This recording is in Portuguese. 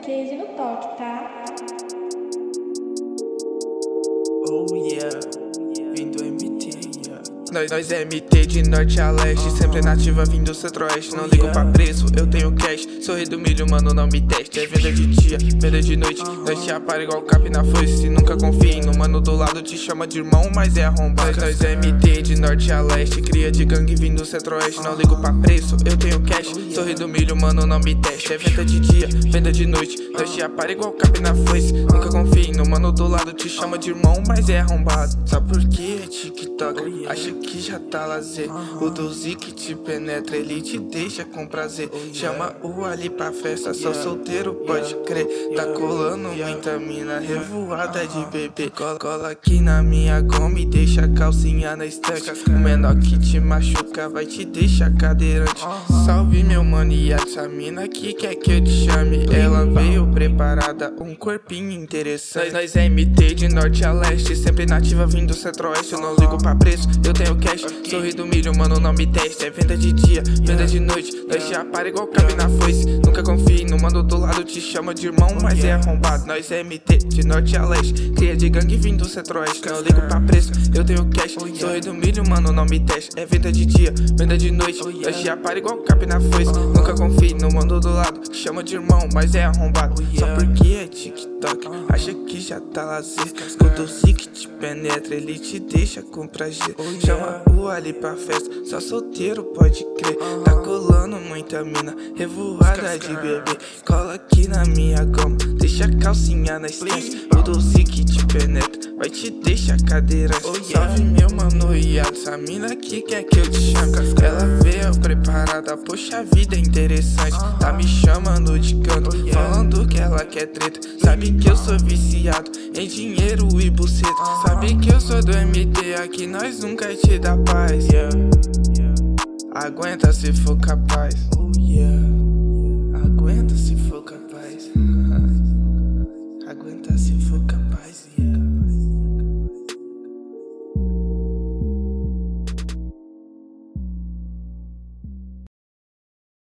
Crazy no toque, tá? Oh yeah, vindo MT, yeah. Nós é MT de norte a leste, sempre nativa vindo centro-oeste. Não ligo pra preço, eu tenho cash. Sorri do milho, mano, não me teste. É venda de dia, venda de noite. Nós te apara igual cap na foice. Nunca confie no mano do lado, te chama de irmão, mas é arrombado. Nós é MT de norte a leste, cria de gangue vindo centro-oeste. Não ligo pra preço, eu tenho cash. Sorri do milho, mano, não me teste. É venda de dia, venda de noite. Nós te apara igual cap na foice. Nunca confie no mano do lado, te chama de irmão, mas é arrombado. Sabe por que é TikTok? Acha que já tá lazer. O 12 que te penetra, ele te deixa com prazer. Chama o Ali pra festa, só solteiro pode crer. Tá colando muita mina revoada de bebê. Cola aqui na minha goma e deixa a calcinha na estante. O menor que te machuca vai te deixar cadeirante. Salve meu mano e essa mina que quer que eu te chame. Ela veio preparada, um corpinho interessante. Nós é MT de norte a leste, sempre nativa vindo centro-oeste. Eu não ligo pra preço, eu tenho cash. Sorri do milho, mano, não me teste. É venda de dia, venda de noite. Nós te apara igual cabe na foice. Nunca confie no mano do lado, te chama de irmão, mas é arrombado. Nós é MT de norte a leste, cria de gangue vindo centro-oeste. Não ligo pra preço, eu tenho cash. Sorri do milho, mano, não me teste. É venda de dia, venda de noite. Nós te apara igual cabe na foice. Nunca confie no mano do lado, te chama de irmão, mas é arrombado. Só porque é TikTok, acha que já tá lazer. O 12 que te penetra, ele te deixa com prazer. Chama o Ali pra festa, só solteiro pode crer. Tá colando muita mina revoada de bebê. Cola aqui na minha goma, deixa a calcinha na estante. O 12 que te penetra, vai te deixar cadeirante. Salve meu mano e essa mina que quer que eu te chame. Ela veio preparada, poxa vida é interessante. Tá me chamando de canto, falando que ela quer treta. Sabe que eu sou viciado em dinheiro e buceta. Sabe que eu sou do MT, aqui nós nunca te dá paz. Aguenta se for capaz. Aguenta se